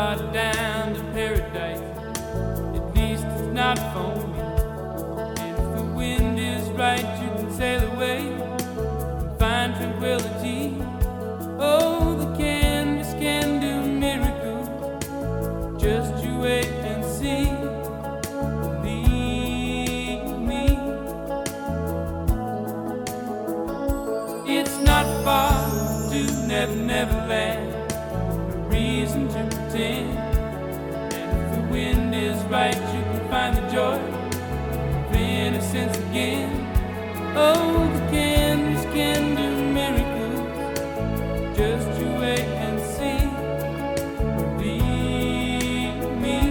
far down to paradise. At least it's not for me. And if the wind is right, you can sail away and find tranquility. Oh, the canvas can do miracles. Just you wait and see. Believe me. It's not far to Never Never Land. Reason to pretend. And if the wind is right, you can find the joy of innocence again. Oh, the canvas can do miracles. Just you wait and see. Believe me.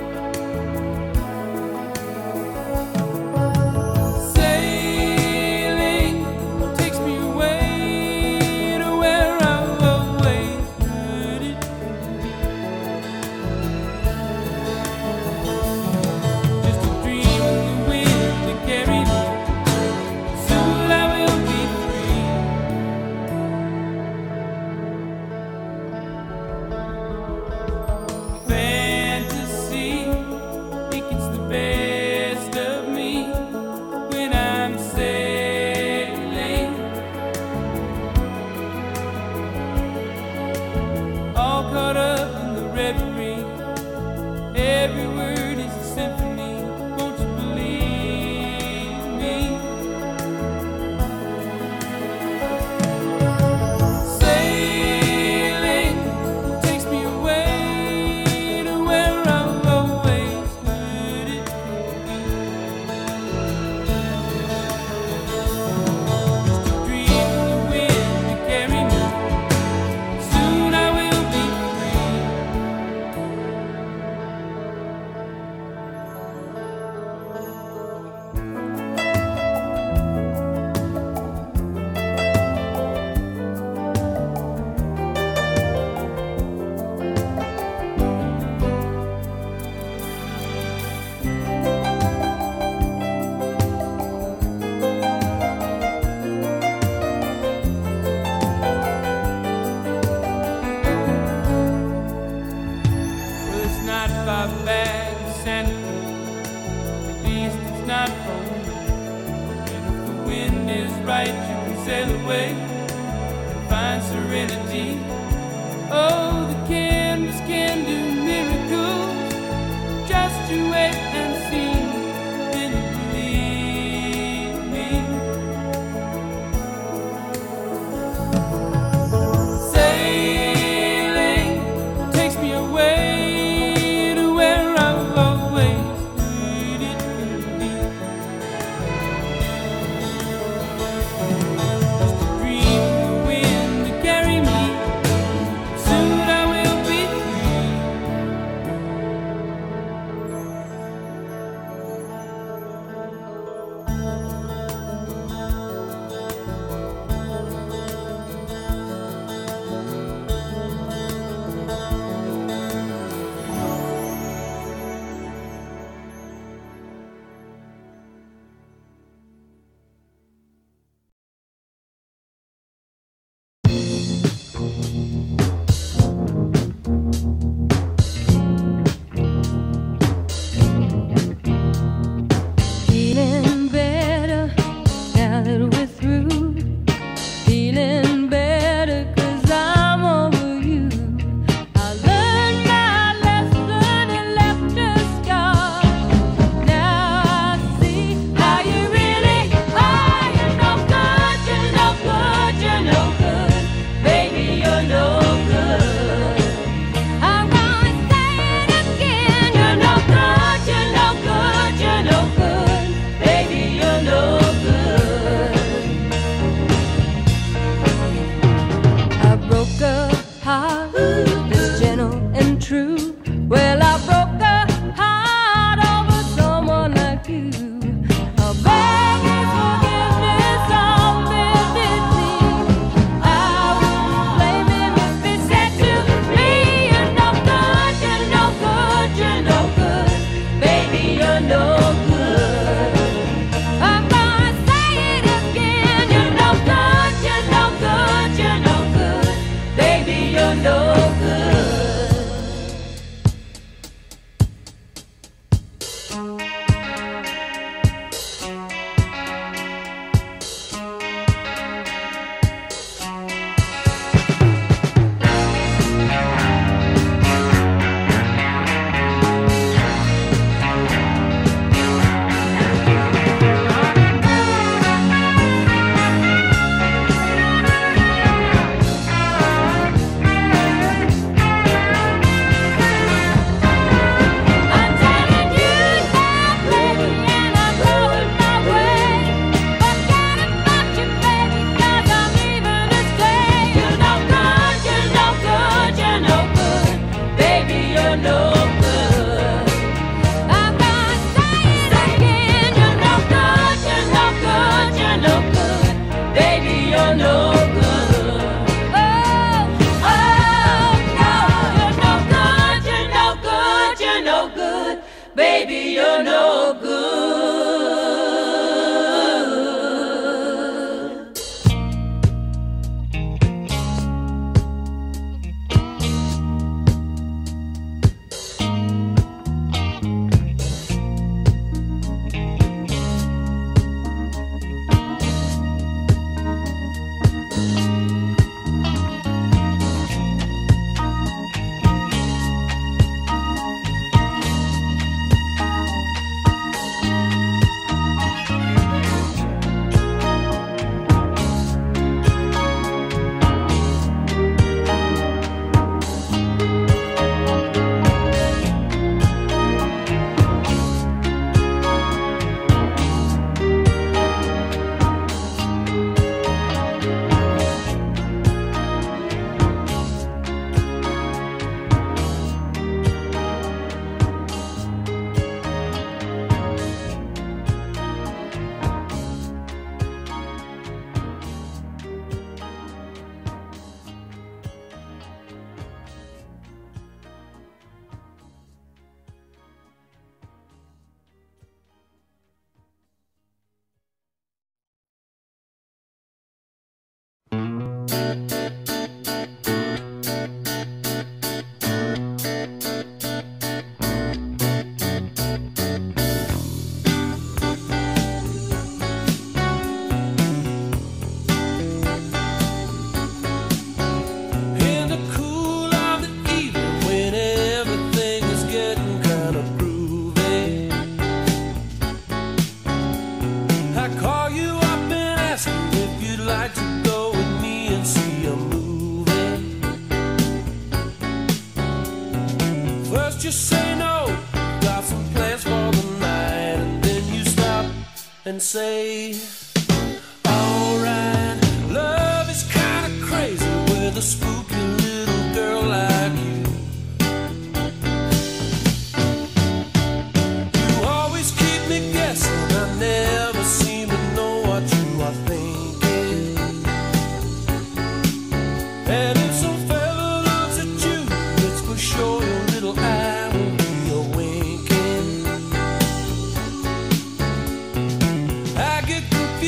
Sailing takes me away to where I've always heard it. Just a dream of the wind to carry me. Soon I will be free. Fantasy, it gets the best of me when I'm sailing. All caught up in the reverie. Every word is a symphony. Won't you believe me? Sailing takes me away to where I've always heard it. Just a dream of the wind to carry me. Soon I will be free. Well, it's not far back to Santa Cruz. At least it's not home. And if the wind is right, you can sail away and find serenity. Oh, the canvas can do miracles. Just you wait and see. Then you believe me. Sailing takes me away to where I've always heard it could be. Just a dream of the wind to carry me. Soon I will be free. You say no, got some plans for the night, and then you stop and say, alright, love is kinda crazy with a spooky little girl like you. You always keep me guessing, I never seem to know what you are thinking. And if some fella looks at you, it's for sure your little eye. I get confused.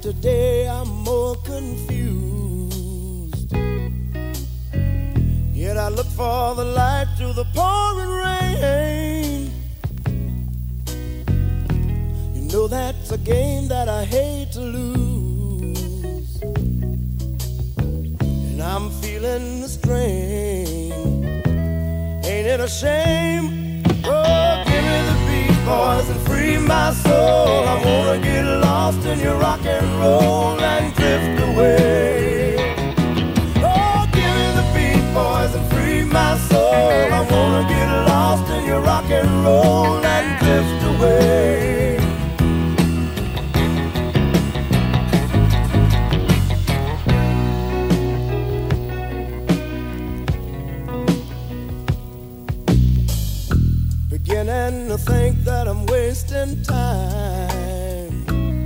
yesterday, I'm more confused. Yet I look for the light through the pouring rain. You know that's a game that I hate to lose, and I'm feeling the strain. Ain't it a shame? Oh, give me the beat, boys, and free my soul. I wanna get lost in your rock and roll and drift away. Oh, give me the beat, boys, and free my soul. I wanna get lost in your rock and roll and drift away. Beginning to think that I'm wasting time.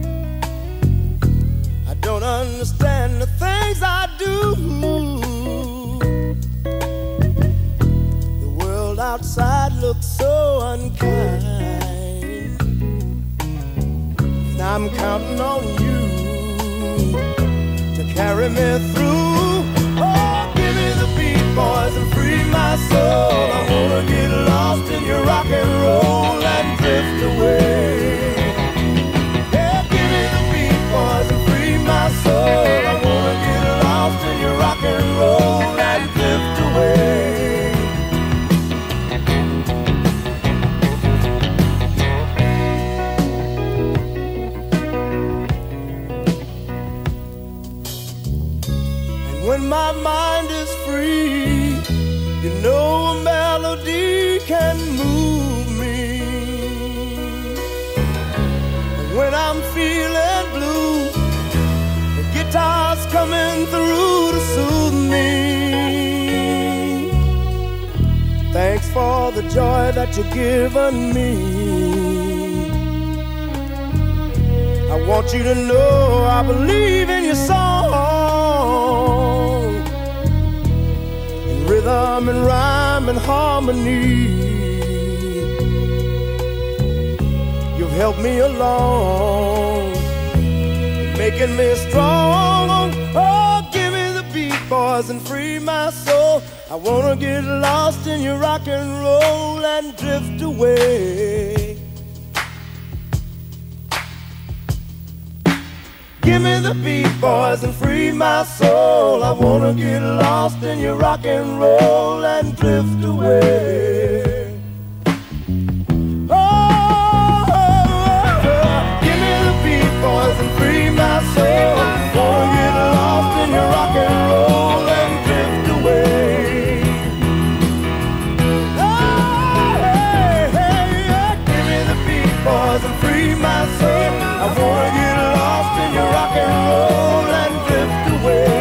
I don't understand the things I do. The world outside looks so unkind, and I'm counting on you to carry me through. Oh, give me the beat, boys, and free my soul. I wanna get lost in your rock and roll and drift away. Yeah, give me the beat, boys, and free my soul. I wanna get lost in your rock and roll and drift away. And when my mind is free, you know a melody can move me. And when I'm feeling blue, the guitar's coming through to soothe me. Thanks for the joy that you've given me. I want you to know I believe in your song, rhythm and rhyme and harmony. You've helped me along, making me strong. Oh, give me the beat, boys, and free my soul. I wanna get lost in your rock and roll and drift away. Give me the beat, boys, and free my soul. I wanna get lost in your rock and roll and drift away. Oh, give me the beat, boys, and free my soul. I wanna get lost in your rock and roll and drift away. Oh, hey, hey, give me the beat, boys, and free my soul. I wanna get lost in your rock and roll and drift away.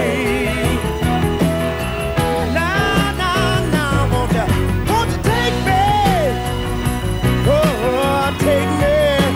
Now, now, now, won't you take me? Oh, take me.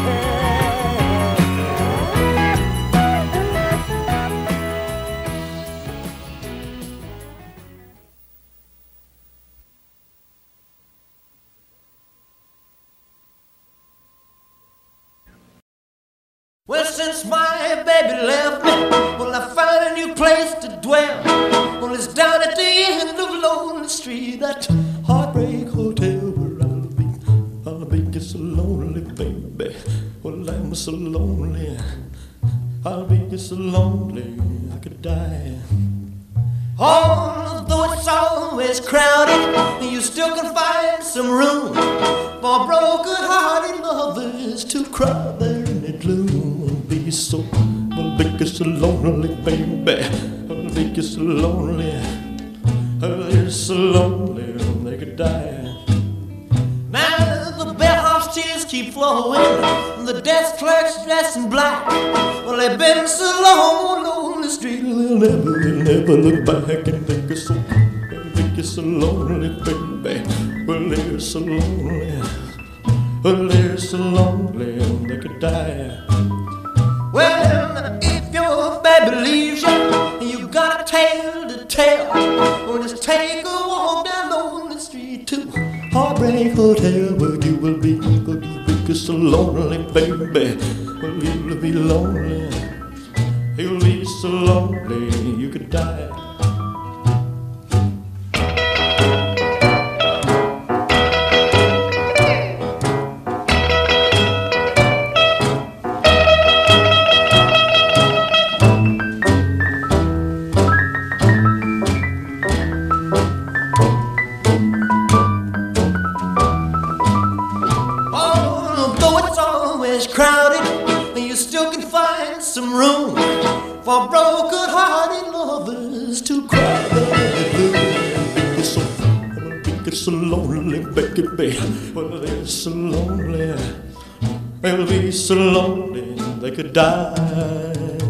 Well, since my baby left me, well, I found a new place to dwell. Well, it's down at the end of Lonely Street, that Heartbreak Hotel where I'll be just so lonely, baby. Well, I'm so lonely, I'll be just so lonely, I could die. Although it's always crowded, you still can find some room for broken-hearted lovers to cry there in the gloom. So, I'll be so lonely, baby. I'll be so lonely. They're so lonely they could die. Now the bellhop's tears keep flowing, the desk clerk's dressed in black. Well, they've been so long on the street, they'll never look back and think it's so. They're so lonely, baby. Well, they're so lonely. Well, they're so lonely they could die. Well, if your baby leaves you, you got a tale to tell. Well, just take a walk down Lonely Street to Heartbreak Hotel, where you will be so lonely, baby. Well, you'll be lonely. You'll be so lonely you could die. Some room for broken-hearted lovers to cry their blues. It's so lonely, Becky, babe. Well, they're so lonely. They'll be so lonely they could die.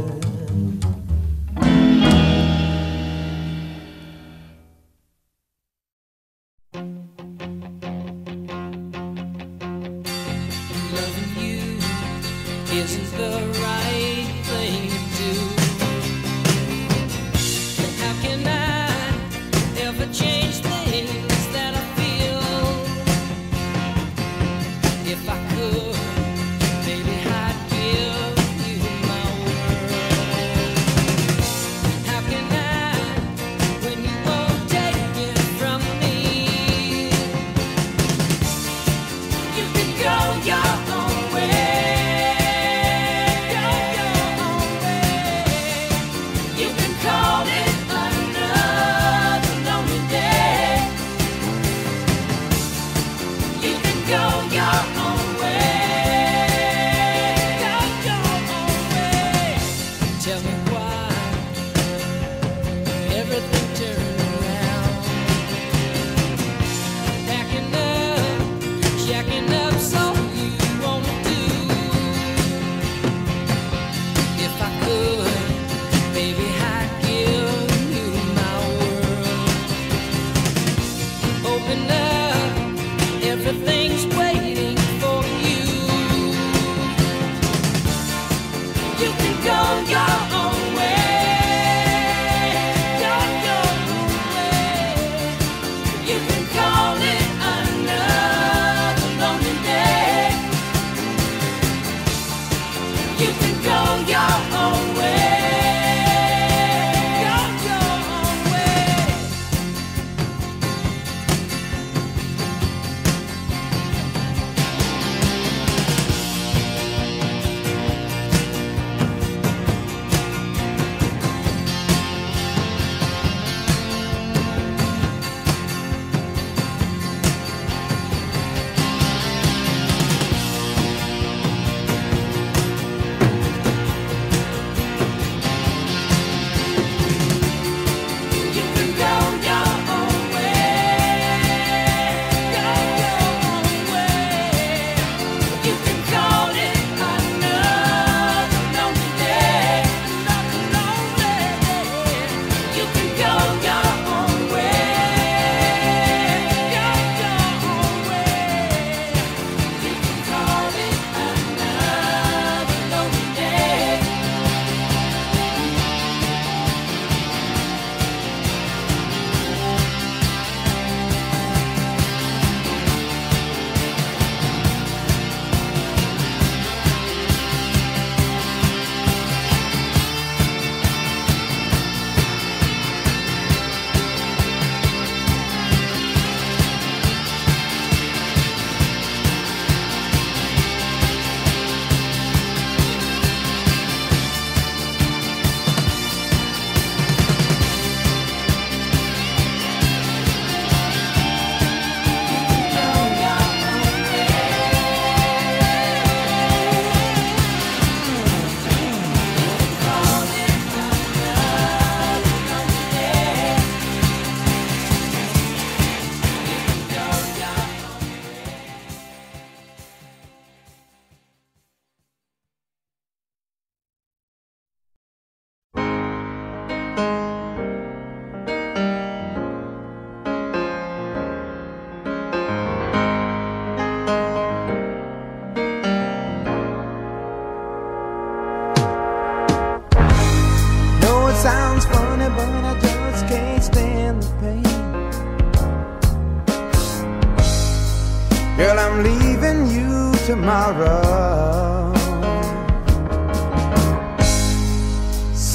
Girl, I'm leaving you tomorrow.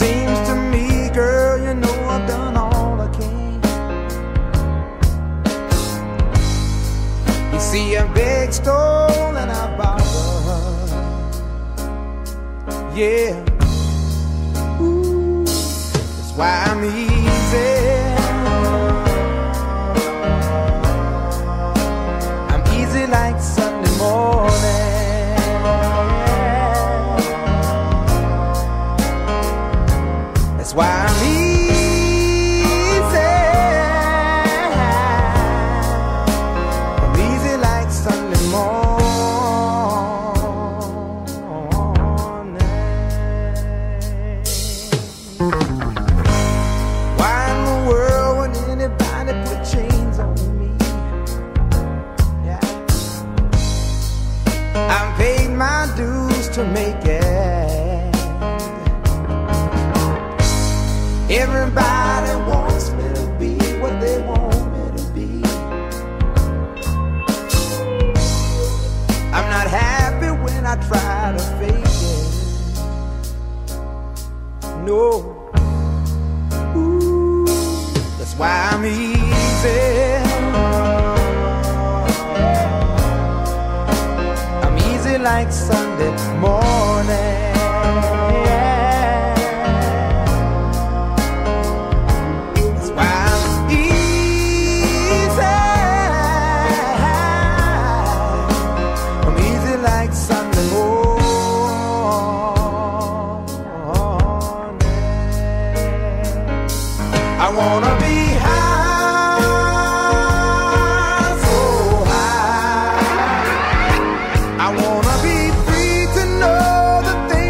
yeah. Ooh, that's why I'm easy. I'm easy like Sunday morning. That's why I'm easy. I'm easy like Sunday morning. To make it. Everybody wants me to be what they want me to be. I'm not happy when I try to fake it. No. Ooh, that's why I'm easy. Like Sunday morning. That's why I'm easy. I'm easy like Sunday morning. I wanna be high, so high. I wanna be free to know the things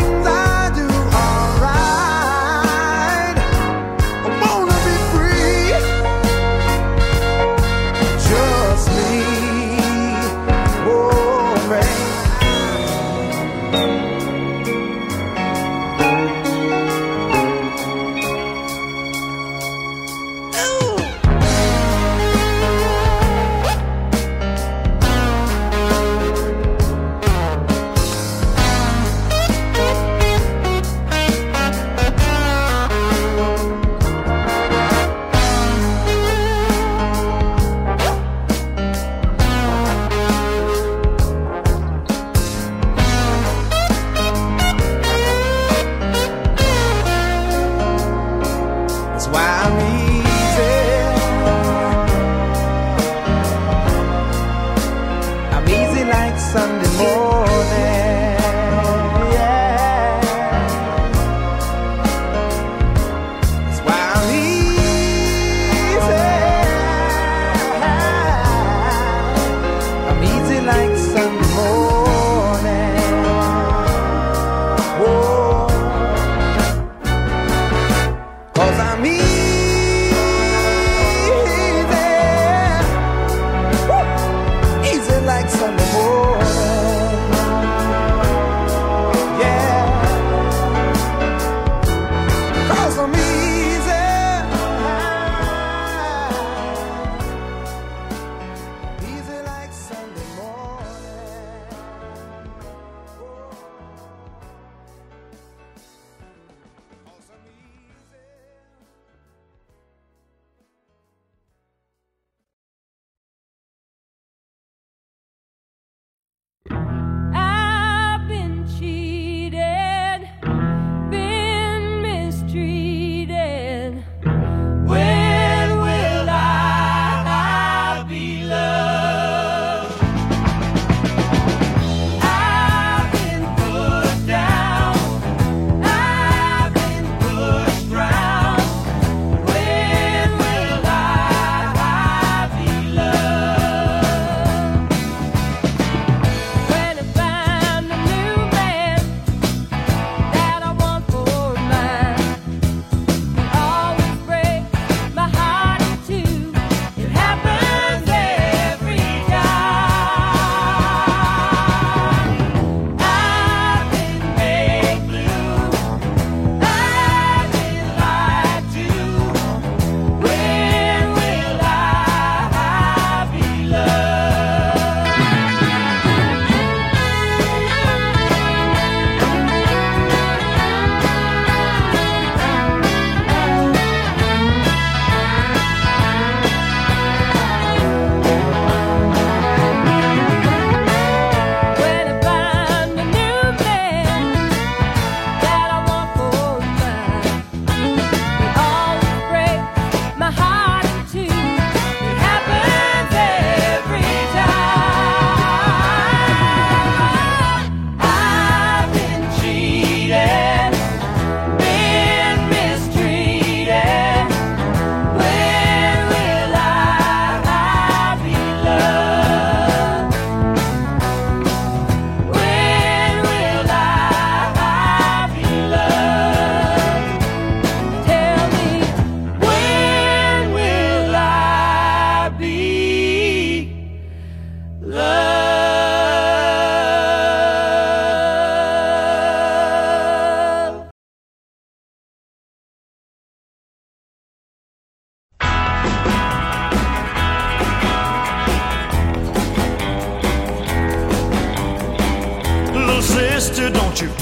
sister, don't you?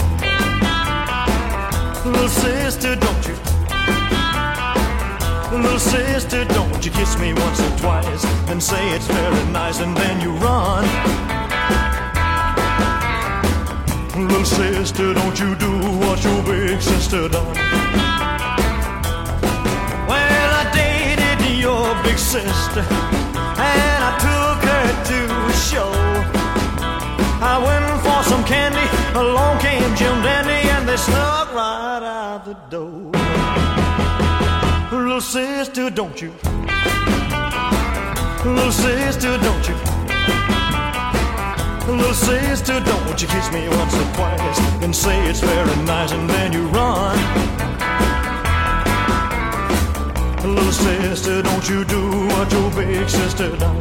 Little sister, don't you? Little sister, don't you kiss me once or twice and say it's very nice and then you run. Little sister, don't you do what your big sister done. Well, I dated your big sister and I took her to a show. I went for some candy, along came Jim Dandy and they snuck right out the door. Little sister, don't you? Little sister, don't you? Little sister, don't you kiss me once or twice and say it's very nice and then you run. Little sister, don't you do what your big sister done.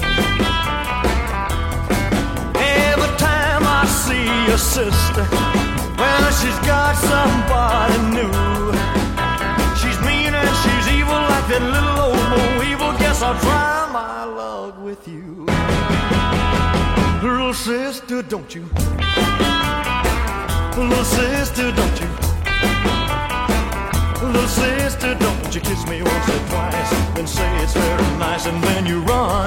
Every time I see your sister, well, she's got somebody new. She's mean and she's evil like that little old Bo Evil. Guess I'll try my luck with you. Little sister, don't you? Little sister, don't you? Little sister, don't you kiss me once or twice and say it's very nice and then you run.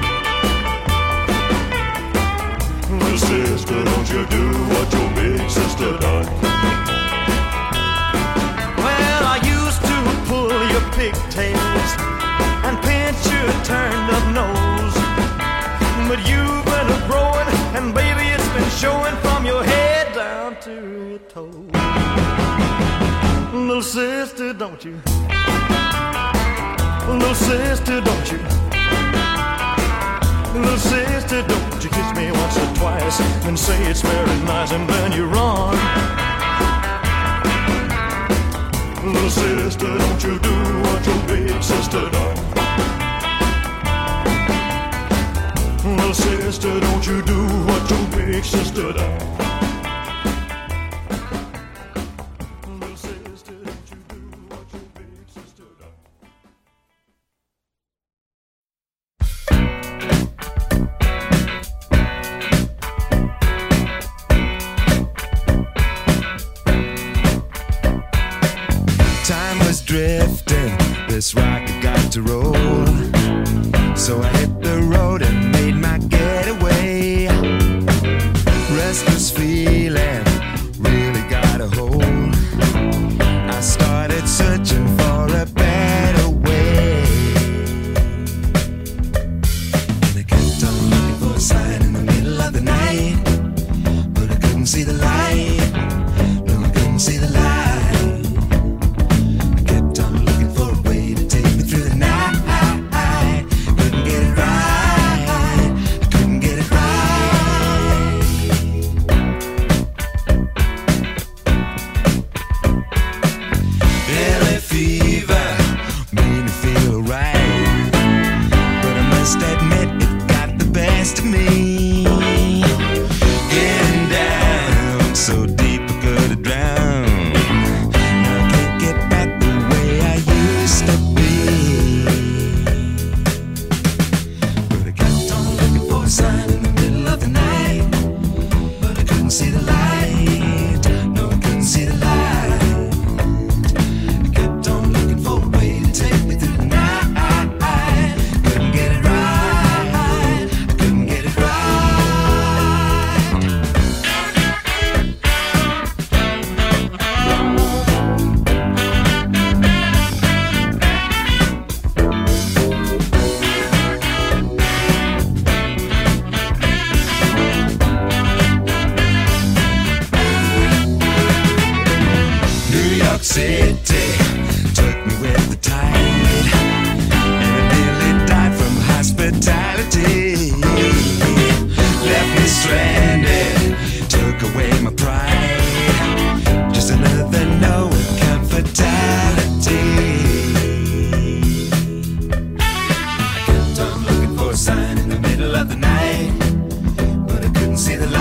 Little sister, don't you do what your big sister done. Well, I used to pull your pigtails and pinch your turned up nose, but you've been growing and baby it's been showing from your head down to your toes. Little sister, don't you? Little sister, don't you? Little sister, don't you kiss me once or twice and say it's very nice and then you run. Little sister, don't you do what your big sister done. Little sister, don't you do what your big sister done. Little sister, don't you do what your big sister done. Time was drifting, this rocket got to roll. So I hit the road and made my getaway. Restless feeling really got a hold. I started searching for a better way. And I kept on looking for a sign in the middle of the night, but I couldn't see the light. No, I couldn't see the light.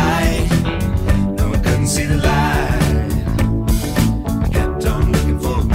See the light. I kept on looking for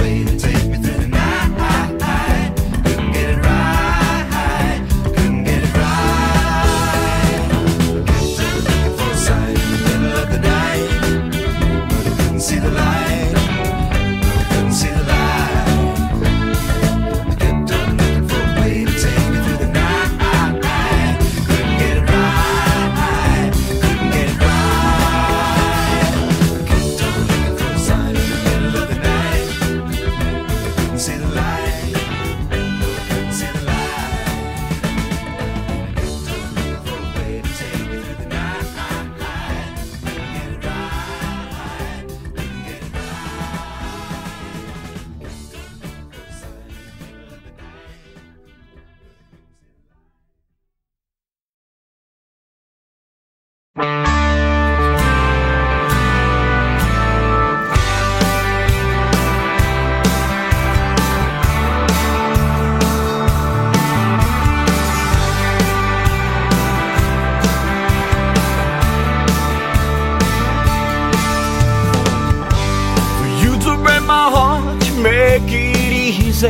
make it easy.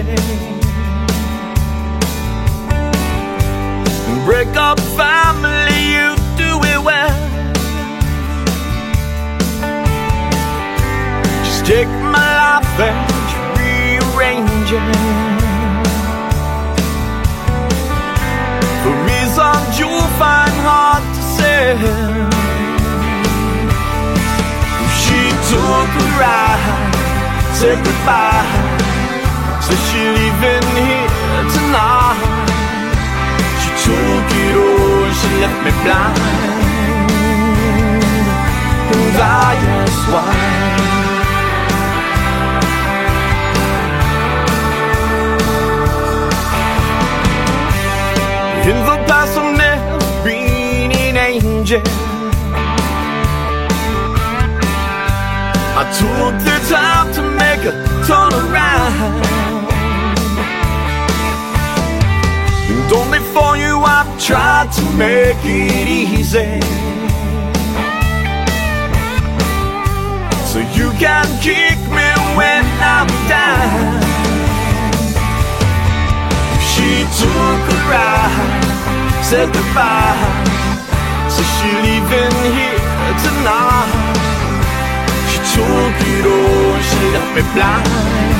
Break up family, you do it well. Just take my life and rearrange it for reasons you'll find hard to say. She took a ride, said goodbye, said she's leaving here tonight. She took it all, she left me blind, and I asked why. In the past I've never been an angel. I took the time to make a turn around, and only for you I've tried to make it easy, so you can kick me when I'm down. She took a ride, said goodbye, so she's leaving here tonight. She took it all, she left me blind.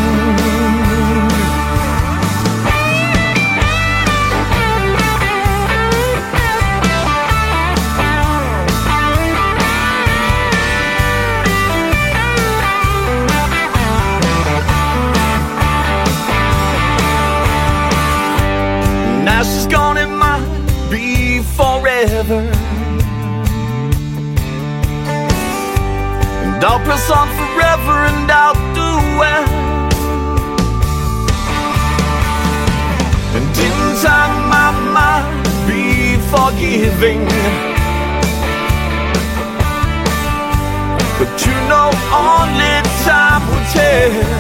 Now she's gone, it might be forever, and I'll press on forever and I'll do well. And in time I might be forgiving, but you know only time will tell.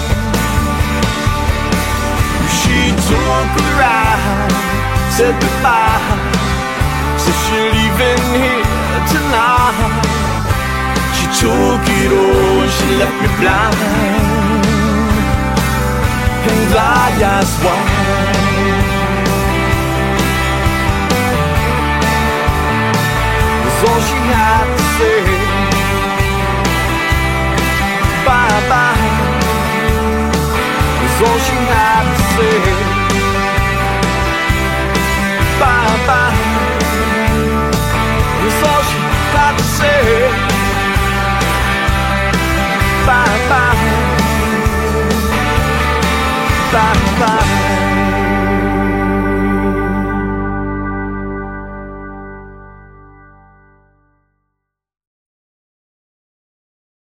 She took a ride, said goodbye, said she's leaving here tonight. She took it all, she left me blind, and I asked why. That's all she had to say. Bye-bye. That's all she had to say. Bye-bye. That's all she had to say. Bye-bye. Bye-bye.